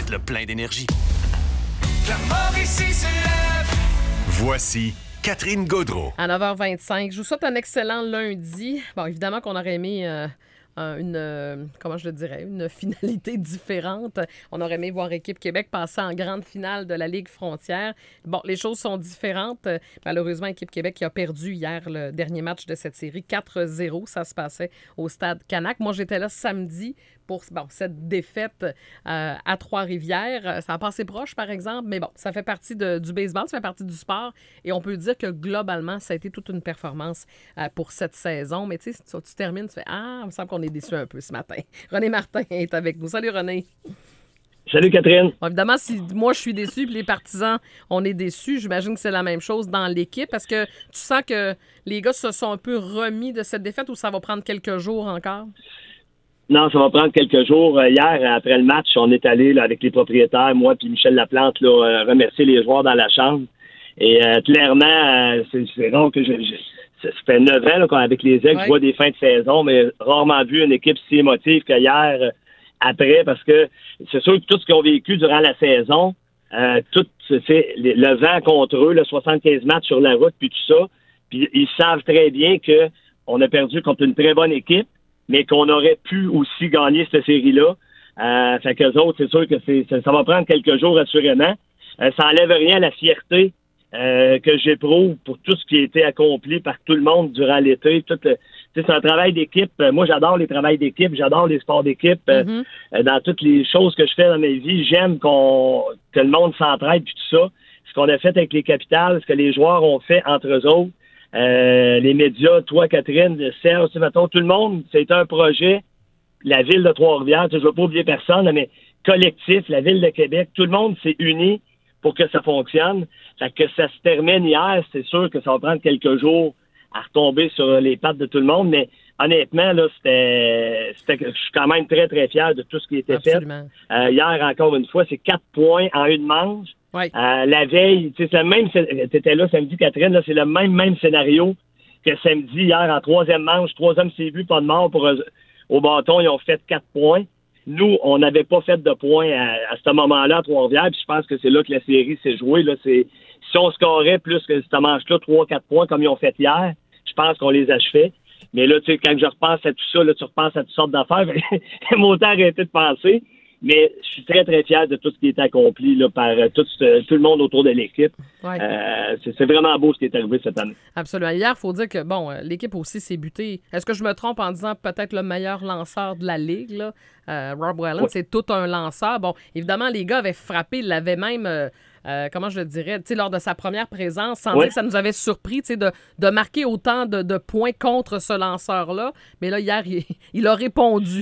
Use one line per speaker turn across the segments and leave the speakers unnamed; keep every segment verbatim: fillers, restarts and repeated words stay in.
garde le plein d'énergie.
La Mauricie se lève.
Voici Catherine Gaudreault.
À neuf heures vingt-cinq, je vous souhaite un excellent lundi. Bon, évidemment qu'on aurait aimé euh, une, euh, comment je le dirais, une finalité différente. On aurait aimé voir Équipe Québec passer en grande finale de la Ligue Frontière. Bon, les choses sont différentes. Malheureusement, Équipe Québec qui a perdu hier le dernier match de cette série, quatre zéro. Ça se passait au Stade Canac. Moi, j'étais là samedi pour bon, cette défaite euh, à Trois-Rivières. Ça a passé proche, par exemple, mais bon, ça fait partie de, du baseball, ça fait partie du sport, et on peut dire que globalement, ça a été toute une performance euh, pour cette saison. Mais tu sais, tu, tu termines, tu fais « Ah, il me semble qu'on est déçus un peu ce matin ». René Martin est avec nous. Salut, René.
Salut, Catherine.
Bon, évidemment, si moi, je suis déçu, puis les partisans, on est déçus, j'imagine que c'est la même chose dans l'équipe. Est-ce que tu sens que les gars se sont un peu remis de cette défaite, ou ça va prendre quelques jours encore?
Non, ça va prendre quelques jours. Hier, après le match, on est allé là, avec les propriétaires, moi puis Michel Laplante, là, euh, remercier les joueurs dans la chambre. Et euh, clairement, euh, c'est, c'est rare que je, je, ça fait neuf ans là, qu'avec les Aigles, ouais. Je vois des fins de saison, mais rarement vu une équipe si émotive qu'hier euh, après, parce que c'est sûr que tout ce qu'ils ont vécu durant la saison, euh, tout c'est le vent contre eux, le soixante-quinze matchs sur la route, puis tout ça, puis ils savent très bien que on a perdu contre une très bonne équipe, mais qu'on aurait pu aussi gagner cette série-là. Euh, fait qu'eux autres, c'est sûr que c'est, ça, ça va prendre quelques jours, assurément. Euh, ça n'enlève rien à la fierté euh, que j'éprouve pour tout ce qui a été accompli par tout le monde durant l'été. Tout le, c'est un travail d'équipe. Moi, j'adore les travails d'équipe, j'adore les sports d'équipe. Mm-hmm. Euh, dans toutes les choses que je fais dans ma vie, j'aime qu'on que le monde s'entraide et tout ça. Ce qu'on a fait avec les capitales, ce que les joueurs ont fait entre eux autres. Euh, les médias, toi, Catherine, Serge, mettons, tout le monde, c'est un projet, la ville de Trois-Rivières, je ne veux pas oublier personne, mais collectif, la ville de Québec, tout le monde s'est uni pour que ça fonctionne. Fait que ça se termine hier, c'est sûr que ça va prendre quelques jours à retomber sur les pattes de tout le monde, mais honnêtement, là, c'était, c'était je suis quand même très, très fier de tout ce qui a été Absolument. fait. Euh, hier, encore une fois, c'est quatre points en une manche. Oui. Euh, la veille, tu sais, c'est le même, t'étais là samedi, Catherine, là, c'est le même, même scénario que samedi, hier, en troisième manche, troisième c'est vu, pas de mort pour eux, au bâton, ils ont fait quatre points. Nous, on n'avait pas fait de points à, à ce moment-là à Trois-Rivières, puis je pense que c'est là que la série s'est jouée, là, c'est, si on scorait plus que cette manche-là, trois, quatre points comme ils ont fait hier, je pense qu'on les achevait. Mais là, tu sais, quand je repense à tout ça, là, tu repenses à toutes sortes d'affaires, mon temps a arrêté de penser. Mais je suis très, très fier de tout ce qui est accompli là, par euh, tout, euh, tout le monde autour de l'équipe. Ouais. Euh, c'est, c'est vraiment beau ce qui est arrivé cette année.
Absolument. Hier, il faut dire que, bon, euh, l'équipe aussi s'est butée. Est-ce que je me trompe en disant peut-être le meilleur lanceur de la Ligue, là? Euh, Rob Whelan, ouais. C'est tout un lanceur. Bon, évidemment, les gars avaient frappé, ils l'avaient même... Euh, Euh, comment je le dirais, tu sais, lors de sa première présence, sans oui. dire que ça nous avait surpris, tu sais, de, de marquer autant de, de points contre ce lanceur-là. Mais là, hier, il, il a répondu.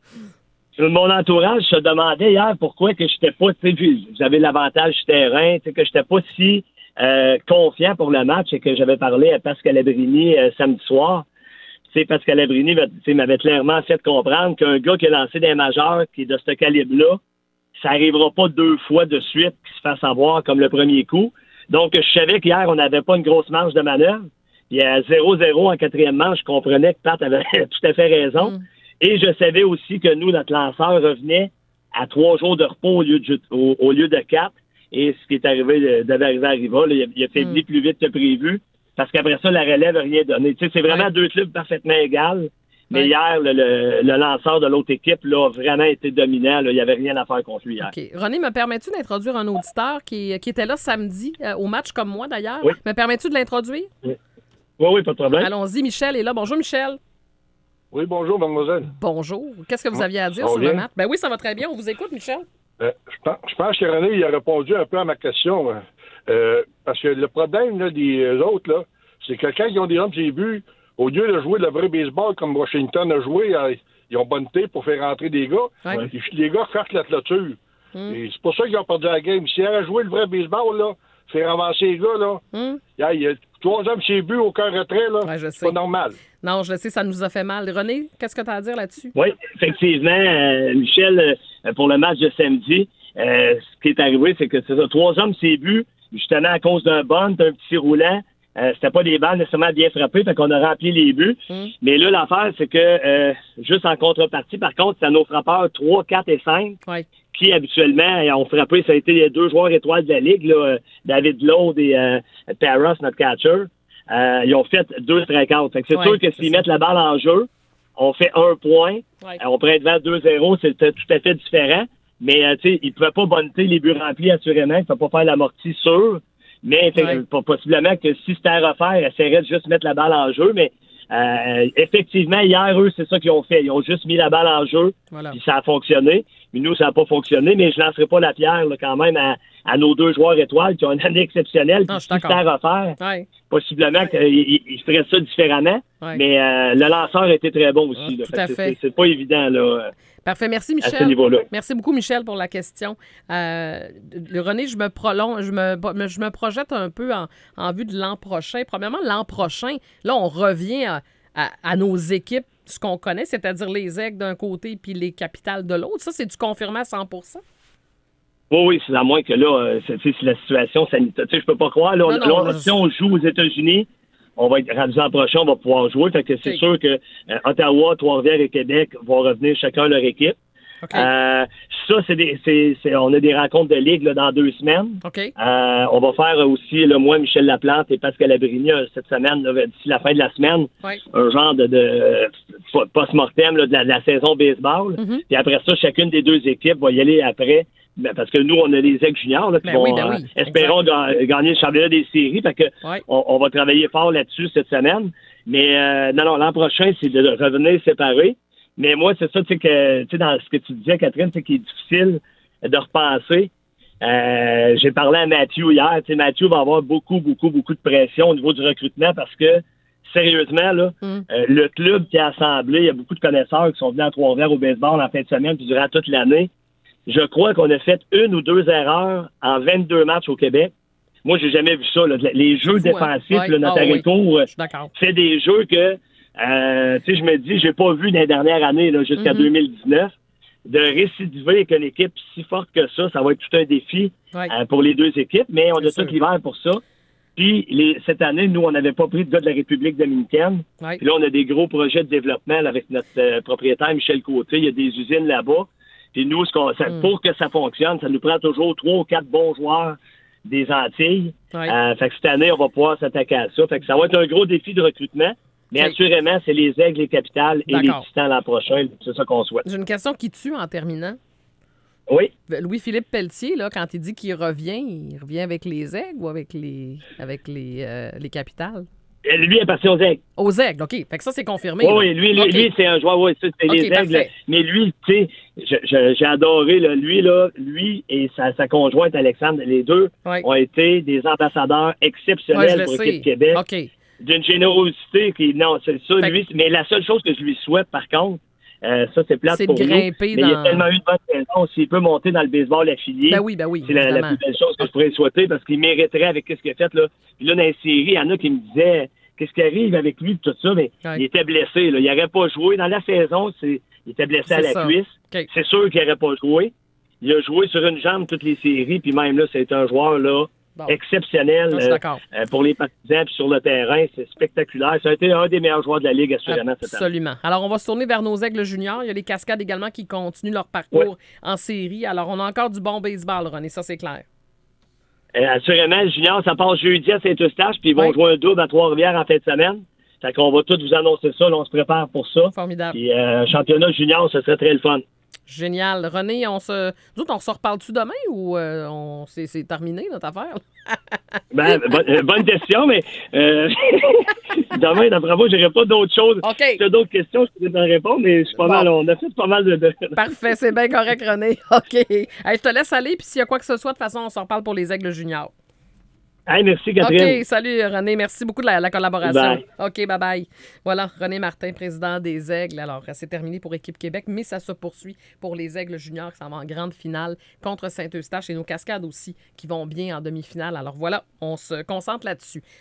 Mon entourage se demandait hier pourquoi que j'étais pas, tu sais, j'avais l'avantage du terrain, tu sais, que j'étais pas si euh, confiant pour le match et que j'avais parlé à Pascal Labrini euh, samedi soir. Tu sais, Pascal Labrini, tu sais, m'avait clairement fait comprendre qu'un gars qui a lancé des majeurs, qui est de ce calibre-là, ça n'arrivera pas deux fois de suite qu'il se fasse avoir comme le premier coup. Donc, je savais qu'hier, on n'avait pas une grosse marge de manœuvre. Il y a zéro zéro en quatrième manche, je comprenais que Pat avait tout à fait raison. Mm. Et je savais aussi que nous, notre lanceur revenait à trois jours de repos au lieu de, au, au lieu de quatre. Et ce qui est arrivé, devait arriver à Riva, là, il, a, il a faibli mm. plus vite que prévu. Parce qu'après ça, la relève n'a rien donné. Tu sais, c'est vraiment ouais. deux clubs parfaitement égales. Mais ouais. hier, le, le, le lanceur de l'autre équipe là, a vraiment été dominant. Là. Il n'y avait rien à faire contre lui hier.
OK. René, me permets-tu d'introduire un auditeur qui, qui était là samedi, euh, au match comme moi d'ailleurs?
Oui.
Me permets-tu de l'introduire?
Oui. oui, oui, pas de problème.
Allons-y, Michel est là. Bonjour, Michel.
Oui, bonjour, mademoiselle.
Bonjour. Qu'est-ce que vous aviez à dire sur le match? Ben oui, ça va très bien. On vous écoute, Michel.
Euh, je, pense, je pense que René il a répondu un peu à ma question. Euh, parce que le problème là, des autres, là, c'est que quand ils ont des hommes j'ai vu, au lieu de jouer le vrai baseball comme Washington a joué, ils ont bonneté pour faire rentrer des gars. Ouais. Et les gars fassent la clôture. Mm. Et c'est pour ça qu'ils ont perdu la game. Si ils avaient joué le vrai baseball, là, faire avancer les gars, là, mm. il y a trois hommes chez but, aucun retrait, là. Ouais, c'est pas normal.
Non, je sais, ça nous a fait mal. René, qu'est-ce que tu as à dire là-dessus?
Oui, effectivement, euh, Michel, euh, pour le match de samedi, euh, ce qui est arrivé, c'est que c'est ça, trois hommes c'est but, justement à cause d'un bunt, d'un petit roulant. Euh, c'était pas des balles nécessairement bien frappées, fait qu'on a rempli les buts. Mm. Mais là, l'affaire, c'est que euh, juste en contrepartie, par contre, c'est à nos frappeurs trois, quatre et cinq
ouais.
qui habituellement ont frappé, ça a été les deux joueurs étoiles de la Ligue, là, David Lowe et euh, Taras, notre catcher. Euh, ils ont fait deux strikeouts. Fait que c'est
ouais,
sûr que s'ils mettent la balle en jeu, on fait un point,
ouais.
on pourrait être devant deux zéro, c'est tout à fait différent. Mais euh, tu sais, ils ne pouvaient pas bonneter les buts remplis, assurément. Ils ne pouvaient pas faire l'amorti sûr. Mais ouais. possiblement que si c'était à refaire, ils essaieraient de juste mettre la balle en jeu. Mais euh, effectivement, hier, eux, c'est ça qu'ils ont fait. Ils ont juste mis la balle en jeu, voilà. Puis ça a fonctionné. Mais nous, ça n'a pas fonctionné. Mais je ne lancerai pas la pierre là, quand même à, à nos deux joueurs étoiles qui ont une année exceptionnelle. Puis si c'était à refaire, ouais. possiblement ouais. qu'ils ils feraient ça différemment. Ouais. Mais euh, le lanceur a été très bon aussi. Ah, là.
Tout à fait.
C'est, c'est pas évident, là.
Parfait. Merci, Michel.
À ce niveau-là.
Merci beaucoup, Michel, pour la question. Euh, René, je me prolonge, je me, je me projette un peu en, en vue de l'an prochain. Premièrement, l'an prochain, là, on revient à, à, à nos équipes, ce qu'on connaît, c'est-à-dire les Aigles d'un côté puis les Capitales de l'autre. Ça, c'est du confirmé à cent pour cent?
Oui, oui, c'est à moins que là, c'est, c'est la situation sanitaire. Tu sais, je peux pas croire. Là, non, non, là, je... Si on joue aux États-Unis, on va être rendu l'an prochain, on va pouvoir jouer. Fait que c'est okay. sûr que euh, Ottawa, Trois-Rivières et Québec vont revenir chacun leur équipe. Okay. Euh, ça, c'est des, c'est, c'est, on a des rencontres de ligue là, dans deux semaines.
Okay.
Euh, on va faire aussi, là, moi, Michel Laplante et Pascal Labrini, cette semaine, là, d'ici la fin de la semaine,
ouais.
un genre de, de post-mortem là, de, la, de la saison baseball. Mm-hmm. Puis après ça, chacune des deux équipes va y aller après. Ben, parce que nous, on a les Aigles juniors là, qui
ben
vont,
oui, ben oui,
euh, espérons ga- gagner le championnat des séries. Fait que
ouais.
on, on va travailler fort là-dessus cette semaine. Mais euh, non, non, l'an prochain, c'est de revenir séparés. Mais moi, c'est ça, tu sais, que tu sais, dans ce que tu disais, Catherine, c'est qu'il est difficile de repenser. Euh, j'ai parlé à Mathieu hier. Tu sais, Mathieu va avoir beaucoup, beaucoup, beaucoup de pression au niveau du recrutement parce que, sérieusement, là, mm. euh, le club qui a assemblé, il y a beaucoup de connaisseurs qui sont venus à Trois-Rivières au baseball en fin de semaine puis durant toute l'année. Je crois qu'on a fait une ou deux erreurs en vingt-deux matchs au Québec. Moi, j'ai jamais vu ça. Là. Les jeux fou, défensifs, hein? ouais. notre Notareco
oh, oui.
fait des jeux que, euh, tu sais, je me dis, j'ai pas vu dans les dernières années, là, jusqu'à mm-hmm. deux mille dix-neuf, de récidiver avec une équipe si forte que ça. Ça va être tout un défi ouais. euh, pour les deux équipes, mais on C'est a tout l'hiver pour ça. Puis, les, cette année, nous, on n'avait pas pris de gars de la République dominicaine. Ouais. Puis là, on a des gros projets de développement là, avec notre euh, propriétaire, Michel Côté. Il y a des usines là-bas. Puis nous, ce qu'on, ça, mm. pour que ça fonctionne, ça nous prend toujours trois ou quatre bons joueurs des Antilles. Ouais. Euh, fait que cette année, on va pouvoir s'attaquer à ça. Fait que ça va être un gros défi de recrutement. Mais okay. assurément, c'est les Aigles, les Capitales et D'accord. les Titans l'an prochain. C'est ça qu'on souhaite.
J'ai une question qui tue en terminant.
Oui.
Louis-Philippe Pelletier, là, quand il dit qu'il revient, il revient avec les Aigles ou avec les, avec les, euh, les Capitales?
Lui est passé aux Aigles.
Aux Aigles, OK. Fait que ça, c'est confirmé.
Oui, oui, lui, lui, okay. lui, c'est un joueur, oui, c'est okay, les Aigles. Parfait. Mais lui, tu sais, je, je, j'ai adoré, là, lui, là, lui et sa, sa conjointe, Alexandre, les deux oui. ont été des ambassadeurs exceptionnels
ouais,
pour l'équipe Québec.
OK.
D'une générosité qui, non, c'est ça, fait lui, mais la seule chose que je lui souhaite, par contre, euh, ça, c'est plate
c'est
pour
de grimper
nous.
dans...
Mais il a tellement eu de bonne saison. S'il peut monter dans le baseball affilié,
ben oui, ben oui,
c'est la, la plus belle chose que je pourrais souhaiter parce qu'il mériterait avec ce qu'il a fait, là. Puis là, dans les séries, il y en a qui me disaient... Qu'est-ce qui arrive avec lui, tout ça? Mais ouais. il était blessé. Là. Il n'aurait pas joué. Dans la saison, c'est... il était blessé c'est à la ça. cuisse. Okay. C'est sûr qu'il n'aurait pas joué. Il a joué sur une jambe toutes les séries. Puis même là, c'est un joueur là bon. exceptionnel
non,
euh, euh, pour les partisans. Puis sur le terrain, c'est spectaculaire. Ça a été un des meilleurs joueurs de la Ligue, assurément, cette année.
Absolument. Alors, on va se tourner vers nos Aigles juniors. Il y a les Cascades également qui continuent leur parcours ouais. en série. Alors, on a encore du bon baseball, René. Ça, c'est clair.
Euh, assurément, le junior, ça passe jeudi à Saint-Eustache, puis ils vont oui. jouer un double à Trois-Rivières en fin de semaine. Fait qu'on va tous vous annoncer ça. Là, on se prépare pour ça.
Formidable.
Puis euh, championnat junior, ce serait très le fun.
Génial. René, on se... Nous autres, on se reparle-tu demain ou euh, on... c'est, c'est terminé, notre affaire?
ben, bonne, bonne question, mais euh, demain, d'après moi, je n'aurai pas d'autres choses.
OK.
Si tu as d'autres questions, je peux te répondre, mais je suis pas bon. mal. On a fait pas mal de... de...
Parfait, c'est bien correct, René. OK. Hey, je te laisse aller, puis s'il y a quoi que ce soit, de toute façon, on se reparle pour les Aigles juniors.
Hey, merci, Catherine.
OK, salut, René. Merci beaucoup de la, la collaboration. Bye. OK, bye-bye. Voilà, René Martin, président des Aigles. Alors, c'est terminé pour Équipe Québec, mais ça se poursuit pour les Aigles juniors qui s'en vont en grande finale contre Saint-Eustache et nos Cascades aussi qui vont bien en demi-finale. Alors voilà, on se concentre là-dessus.